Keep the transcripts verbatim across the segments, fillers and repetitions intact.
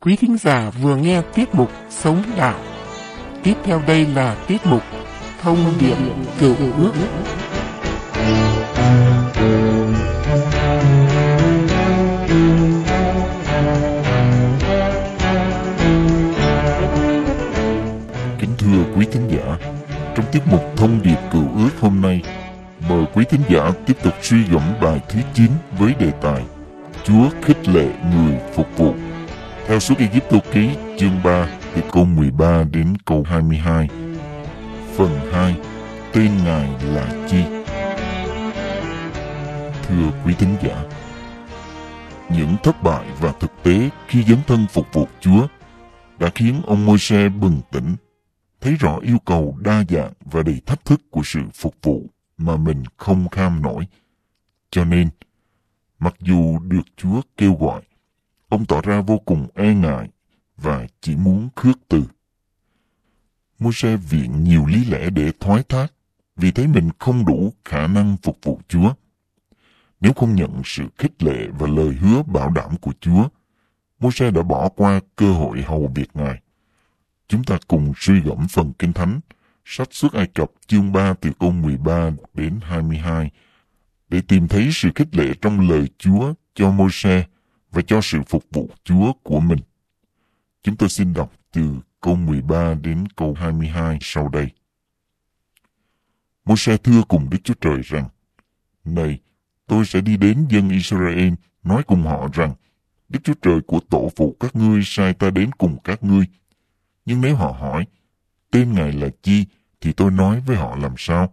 Quý thính giả vừa nghe tiết mục Sống Đạo. Tiếp theo đây là tiết mục Thông điệp Cựu Ước. Kính thưa quý thính giả, trong tiết mục Thông điệp Cựu Ước hôm nay, mời quý thính giả tiếp tục suy gẫm bài thứ chín với đề tài Chúa khích lệ người phục vụ. Theo Xuất Ai-cập ký chương ba từ câu mười ba đến câu hai mươi hai. Phần hai, tên Ngài là chi? Thưa quý thính giả, những thất bại và thực tế khi dấn thân phục vụ Chúa đã khiến ông Môi-se bừng tỉnh, thấy rõ yêu cầu đa dạng và đầy thách thức của sự phục vụ mà mình không kham nổi. Cho nên, mặc dù được Chúa kêu gọi, ông tỏ ra vô cùng e ngại và chỉ muốn khước từ. Môi-se viện nhiều lý lẽ để thoái thác vì thấy mình không đủ khả năng phục vụ Chúa. Nếu không nhận sự khích lệ và lời hứa bảo đảm của Chúa, Môi-se đã bỏ qua cơ hội hầu việc Ngài. Chúng ta cùng suy gẫm phần Kinh Thánh, sách Xuất Ai Cập chương ba từ câu mười ba đến hai mươi hai, để tìm thấy sự khích lệ trong lời Chúa cho Môi-se và cho sự phục vụ Chúa của mình. Chúng tôi xin đọc từ câu mười ba đến câu hai mươi hai sau đây. Môi-se thưa cùng Đức Chúa Trời rằng: Này, tôi sẽ đi đến dân Israel, nói cùng họ rằng, Đức Chúa Trời của tổ phụ các ngươi sai ta đến cùng các ngươi. Nhưng nếu họ hỏi, tên Ngài là chi, thì tôi nói với họ làm sao?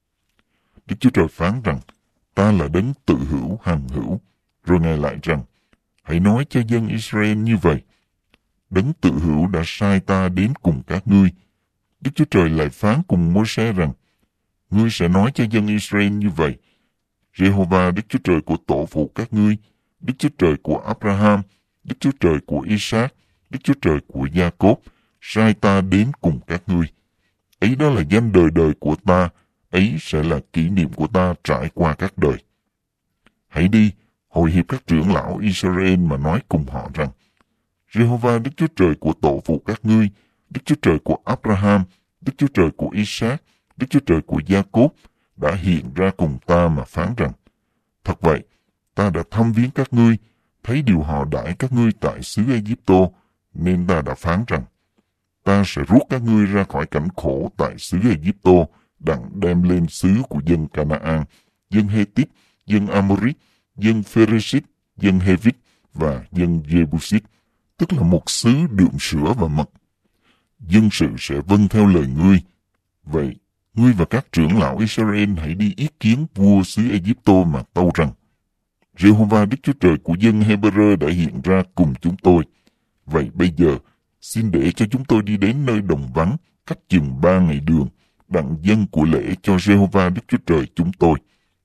Đức Chúa Trời phán rằng, ta là đấng tự hữu hằng hữu. Rồi Ngài lại rằng, hãy nói cho dân Israel như vậy. Đấng tự hữu đã sai ta đến cùng các ngươi. Đức Chúa Trời lại phán cùng Môi-se rằng, ngươi sẽ nói cho dân Israel như vậy. Giê-hô-va Đức Chúa Trời của tổ phụ các ngươi, Đức Chúa Trời của Abraham, Đức Chúa Trời của Isaac, Đức Chúa Trời của Gia-cốp, sai ta đến cùng các ngươi. Ấy đó là danh đời đời của ta, ấy sẽ là kỷ niệm của ta trải qua các đời. Hãy đi, hội hiệp các trưởng lão Israel mà nói cùng họ rằng, Giê-hô-va Đức Chúa Trời của tổ phụ các ngươi, Đức Chúa Trời của Abraham, Đức Chúa Trời của Isaac, Đức Chúa Trời của Gia-cốp đã hiện ra cùng ta mà phán rằng, thật vậy, ta đã thăm viếng các ngươi, thấy điều họ đãi các ngươi tại xứ Ai-cập, nên ta đã phán rằng, ta sẽ rút các ngươi ra khỏi cảnh khổ tại xứ Ai-cập, đặng đem lên xứ của dân Ca-na-an, dân Hê-tít, dân Amorit, dân Phê-rê-xít, dân Hê-vít và dân Giê-bu-xít, tức là một xứ đượm sữa và mật. Dân sự sẽ vâng theo lời ngươi. Vậy, ngươi và các trưởng lão Israel hãy đi ý kiến vua xứ Ai-cập mà tâu rằng, Giê-hô-va Đức Chúa Trời của dân Hê-bê-rơ đã hiện ra cùng chúng tôi. Vậy bây giờ, xin để cho chúng tôi đi đến nơi đồng vắng, cách chừng ba ngày đường, đặng dâng của lễ cho Giê-hô-va Đức Chúa Trời chúng tôi.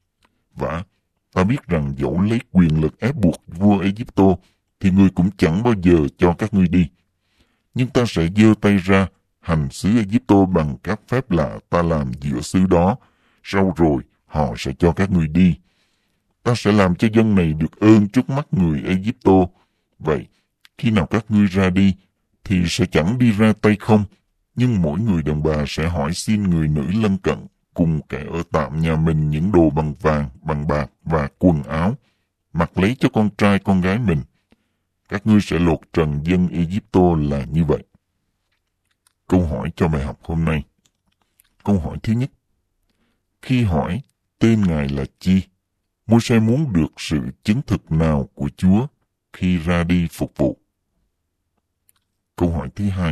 Và ta biết rằng dẫu lấy quyền lực ép buộc vua Ai-cập, thì ngươi cũng chẳng bao giờ cho các ngươi đi. Nhưng ta sẽ giơ tay ra, hành xứ Ai-cập bằng các phép lạ ta làm giữa xứ đó, sau rồi họ sẽ cho các ngươi đi. Ta sẽ làm cho dân này được ơn trước mắt người Ai-cập. Vậy, khi nào các ngươi ra đi, thì sẽ chẳng đi ra tay không, nhưng mỗi người đàn bà sẽ hỏi xin người nữ lân cận, cùng kẻ ở tạm nhà mình những đồ bằng vàng, bằng bạc và quần áo, mặc lấy cho con trai con gái mình. Các ngươi sẽ lột trần dân Ai-cập là như vậy. Câu hỏi cho bài học hôm nay. Câu hỏi thứ nhất. Khi hỏi tên Ngài là chi, Môi-se muốn được sự chứng thực nào của Chúa khi ra đi phục vụ? Câu hỏi thứ hai.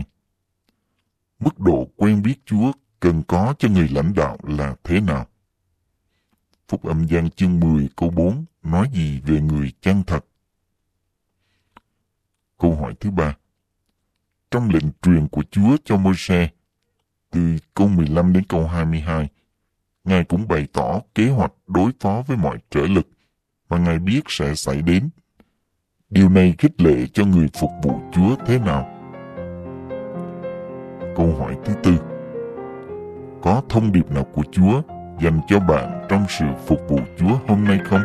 Mức độ quen biết Chúa cần có cho người lãnh đạo là thế nào? Phúc âm Giăng chương mười câu bốn nói gì về người chân thật? Câu hỏi thứ ba. Trong lệnh truyền của Chúa cho Môi-se, từ câu mười lăm đến câu hai mươi hai, Ngài cũng bày tỏ kế hoạch đối phó với mọi trở lực mà Ngài biết sẽ xảy đến. Điều này khích lệ cho người phục vụ Chúa thế nào? Câu hỏi thứ tư. Có thông điệp nào của Chúa dành cho bạn trong sự phục vụ Chúa hôm nay không?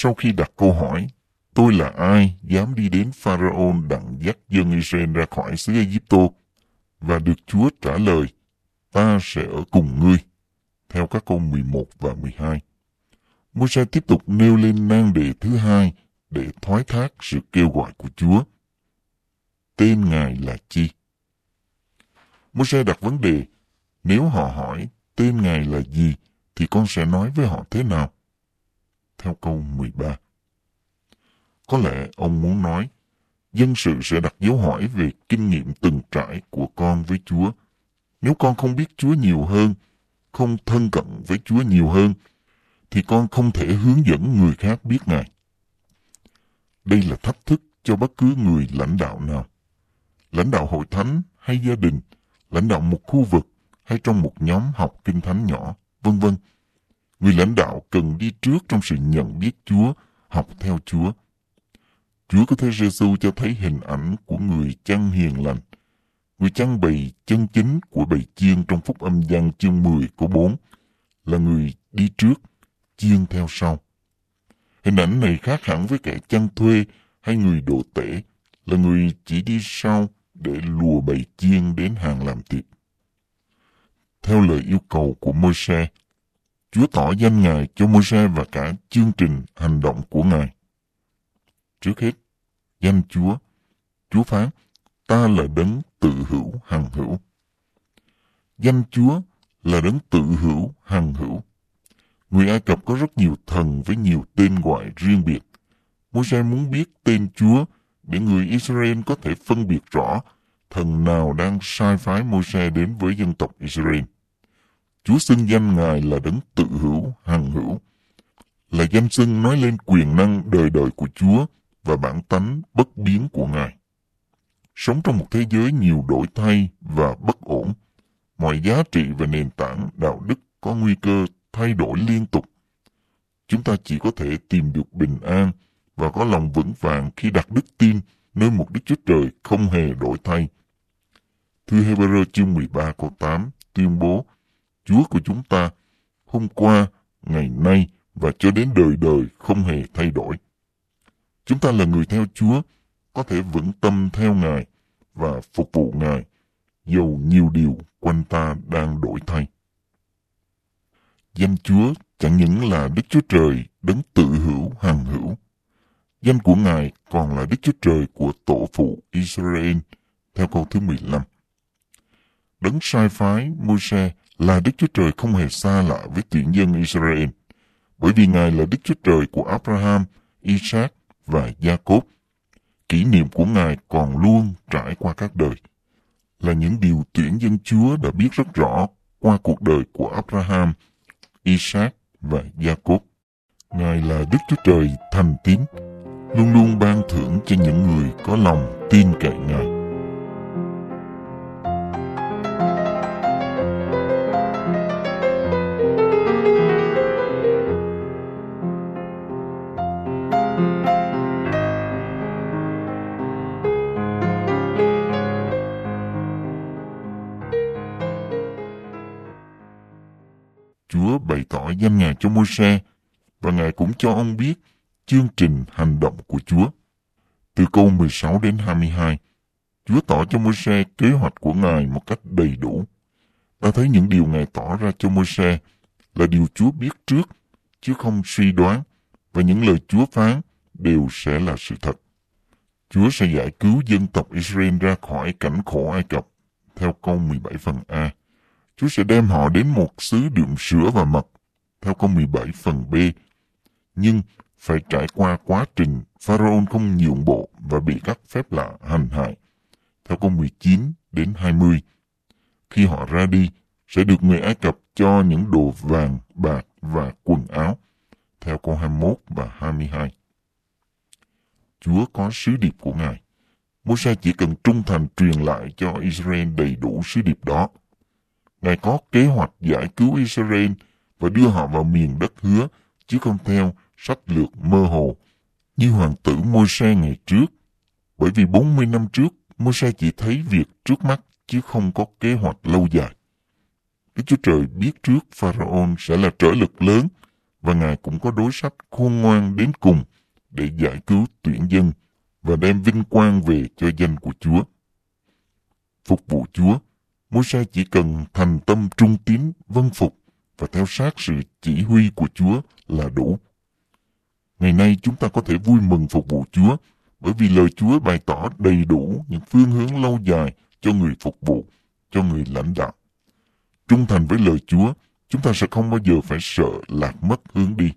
Sau khi đặt câu hỏi, tôi là ai dám đi đến Pharaoh đặng dắt dân Israel ra khỏi xứ Ai-Cập, và được Chúa trả lời, ta sẽ ở cùng ngươi, theo các câu mười một và mười hai. Môi-se tiếp tục nêu lên nan đề thứ hai để thoái thác sự kêu gọi của Chúa. Tên Ngài là chi? Môi-se đặt vấn đề, nếu họ hỏi tên Ngài là gì, thì con sẽ nói với họ thế nào? Theo câu mười ba. Có lẽ ông muốn nói, dân sự sẽ đặt dấu hỏi về kinh nghiệm từng trải của con với Chúa. Nếu con không biết Chúa nhiều hơn, không thân cận với Chúa nhiều hơn, thì con không thể hướng dẫn người khác biết Ngài. Đây là thách thức cho bất cứ người lãnh đạo nào. Lãnh đạo hội thánh hay gia đình, lãnh đạo một khu vực hay trong một nhóm học kinh thánh nhỏ, vân vân. Người lãnh đạo cần đi trước trong sự nhận biết Chúa, học theo Chúa. Chúa có Thế Giê-xu cho thấy hình ảnh của người chăn hiền lành. Người chăn bầy chân chính của bầy chiên trong Phúc Âm Giăng chương mười câu bốn là người đi trước, chiên theo sau. Hình ảnh này khác hẳn với kẻ chăn thuê hay người đồ tể, là người chỉ đi sau để lùa bầy chiên đến hàng làm tiệc. Theo lời yêu cầu của Môi-se, Chúa tỏ danh Ngài cho Môi-se và cả chương trình hành động của Ngài. Trước hết, danh Chúa. Chúa phán, ta là đấng tự hữu hằng hữu. Danh Chúa là đấng tự hữu hằng hữu. Người Ai Cập có rất nhiều thần với nhiều tên gọi riêng biệt. Môi-se muốn biết tên Chúa để người Israel có thể phân biệt rõ thần nào đang sai phái Môi-se đến với dân tộc Israel. Chúa xưng danh Ngài là đấng tự hữu hằng hữu, là danh xưng nói lên quyền năng đời đời của Chúa và bản tánh bất biến của Ngài. Sống trong một thế giới nhiều đổi thay và bất ổn, mọi giá trị và nền tảng đạo đức có nguy cơ thay đổi liên tục. Chúng ta chỉ có thể tìm được bình an và có lòng vững vàng khi đặt đức tin nơi một Đức Chúa Trời không hề đổi thay. Thư Hê-bơ-rơ chương mười ba câu tám tuyên bố, Chúa của chúng ta hôm qua, ngày nay và cho đến đời đời không hề thay đổi. Chúng ta là người theo Chúa, có thể vững tâm theo Ngài và phục vụ Ngài, dầu nhiều điều quanh ta đang đổi thay. Danh Chúa chẳng những là Đức Chúa Trời đấng tự hữu hằng hữu. Danh của Ngài còn là Đức Chúa Trời của tổ phụ Israel, theo câu thứ mười lăm. Đấng sai phái Môi-se là Đức Chúa Trời không hề xa lạ với tuyển dân Israel, bởi vì Ngài là Đức Chúa Trời của Abraham, Isaac và Jacob. Kỷ niệm của Ngài còn luôn trải qua các đời, là những điều tuyển dân Chúa đã biết rất rõ qua cuộc đời của Abraham, Isaac và Jacob. Ngài là Đức Chúa Trời thành tín, luôn luôn ban thưởng cho những người có lòng tin cậy Ngài. Chúa bày tỏ danh Ngài cho Môi-se và Ngài cũng cho ông biết chương trình hành động của Chúa. Từ câu mười sáu đến hai mươi hai, Chúa tỏ cho Môi-se kế hoạch của Ngài một cách đầy đủ. Ta thấy những điều Ngài tỏ ra cho Môi-se là điều Chúa biết trước, chứ không suy đoán, và những lời Chúa phán đều sẽ là sự thật. Chúa sẽ giải cứu dân tộc Israel ra khỏi cảnh khổ Ai Cập, theo câu mười bảy phần A. Chúa sẽ đem họ đến một xứ đượm sữa và mật, theo câu mười bảy phần B. Nhưng phải trải qua quá trình Pharaoh không nhượng bộ và bị các phép lạ hành hại, theo câu mười chín đến hai mươi. Khi họ ra đi, sẽ được người Ai Cập cho những đồ vàng, bạc và quần áo, theo câu hai mươi mốt và hai mươi hai. Chúa có sứ điệp của Ngài. Môi-se chỉ cần trung thành truyền lại cho Israel đầy đủ sứ điệp đó. Ngài có kế hoạch giải cứu Israel và đưa họ vào miền đất hứa, chứ không theo sách lược mơ hồ như hoàng tử Môi-se ngày trước. Bởi vì bốn mươi năm trước, Môi-se chỉ thấy việc trước mắt chứ không có kế hoạch lâu dài. Đức Chúa Trời biết trước Pharaoh sẽ là trở lực lớn và Ngài cũng có đối sách khôn ngoan đến cùng để giải cứu tuyển dân và đem vinh quang về cho danh của Chúa. Phục vụ Chúa, Môi-se chỉ cần thành tâm trung tín vâng phục và theo sát sự chỉ huy của Chúa là đủ. Ngày nay chúng ta có thể vui mừng phục vụ Chúa bởi vì lời Chúa bày tỏ đầy đủ những phương hướng lâu dài cho người phục vụ, cho người lãnh đạo. Trung thành với lời Chúa, chúng ta sẽ không bao giờ phải sợ lạc mất hướng đi.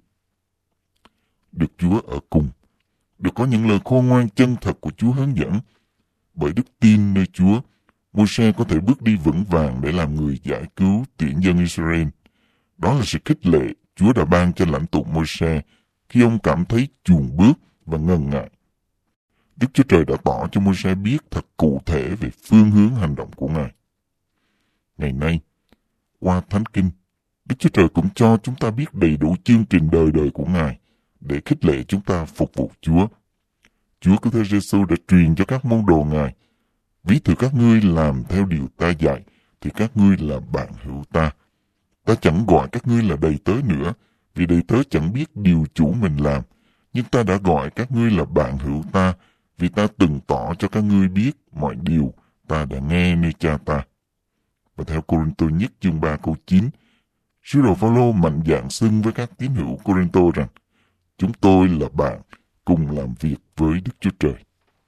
Được Chúa ở cùng, được có những lời khôn ngoan chân thật của Chúa hướng dẫn. Bởi đức tin nơi Chúa, Môi-se có thể bước đi vững vàng để làm người giải cứu tuyển dân Israel. Đó là sự khích lệ Chúa đã ban cho lãnh tụ Môi-se khi ông cảm thấy chùn bước và ngần ngại. Đức Chúa Trời đã tỏ cho Môi-se biết thật cụ thể về phương hướng hành động của Ngài. Ngày nay, qua Thánh Kinh, Đức Chúa Trời cũng cho chúng ta biết đầy đủ chương trình đời đời của Ngài để khích lệ chúng ta phục vụ Chúa. Chúa Cứu Thế Giêsu đã truyền cho các môn đồ Ngài: ví thử các ngươi làm theo điều ta dạy, thì các ngươi là bạn hữu ta. Ta chẳng gọi các ngươi là đầy tớ nữa, vì đầy tớ chẳng biết điều chủ mình làm. Nhưng ta đã gọi các ngươi là bạn hữu ta, vì ta từng tỏ cho các ngươi biết mọi điều ta đã nghe nơi cha ta. Và theo Cô-rinh-tô nhất chương ba câu chín, sứ đồ Phao-lô mạnh dạn xưng với các tín hữu Cô-rinh-tô rằng: chúng tôi là bạn cùng làm việc với Đức Chúa Trời.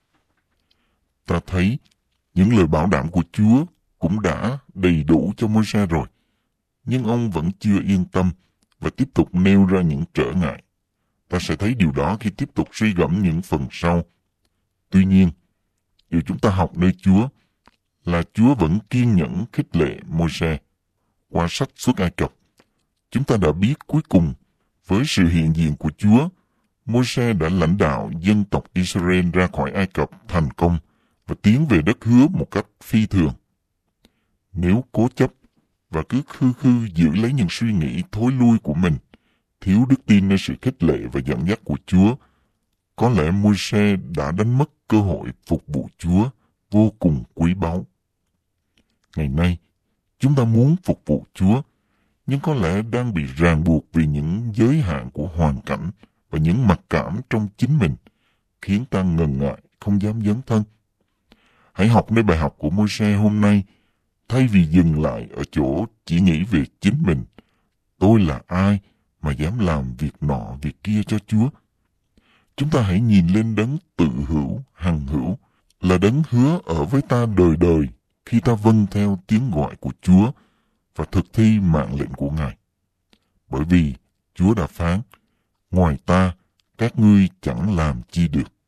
Ta thấy những lời bảo đảm của Chúa cũng đã đầy đủ cho Môi-se rồi, nhưng ông vẫn chưa yên tâm và tiếp tục nêu ra những trở ngại. Ta sẽ thấy điều đó khi tiếp tục suy gẫm những phần sau. Tuy nhiên, điều chúng ta học nơi Chúa là Chúa vẫn kiên nhẫn khích lệ Môi-se. Qua sách Xuất Ai Cập, chúng ta đã biết cuối cùng, với sự hiện diện của Chúa, Môi-se đã lãnh đạo dân tộc Israel ra khỏi Ai Cập thành công và tiến về đất hứa một cách phi thường. Nếu cố chấp và cứ khư khư giữ lấy những suy nghĩ thối lui của mình, thiếu đức tin nơi sự khích lệ và dẫn dắt của Chúa, có lẽ Môi-se đã đánh mất cơ hội phục vụ Chúa vô cùng quý báu. Ngày nay, chúng ta muốn phục vụ Chúa, nhưng có lẽ đang bị ràng buộc vì những giới hạn của hoàn cảnh và những mặc cảm trong chính mình, khiến ta ngần ngại, không dám dấn thân. Hãy học nơi bài học của Môi-se hôm nay, thay vì dừng lại ở chỗ chỉ nghĩ về chính mình. Tôi là ai mà dám làm việc nọ việc kia cho Chúa? Chúng ta hãy nhìn lên đấng tự hữu, hằng hữu, là đấng hứa ở với ta đời đời khi ta vâng theo tiếng gọi của Chúa và thực thi mạng lệnh của Ngài. Bởi vì Chúa đã phán: ngoài ta, các ngươi chẳng làm chi được.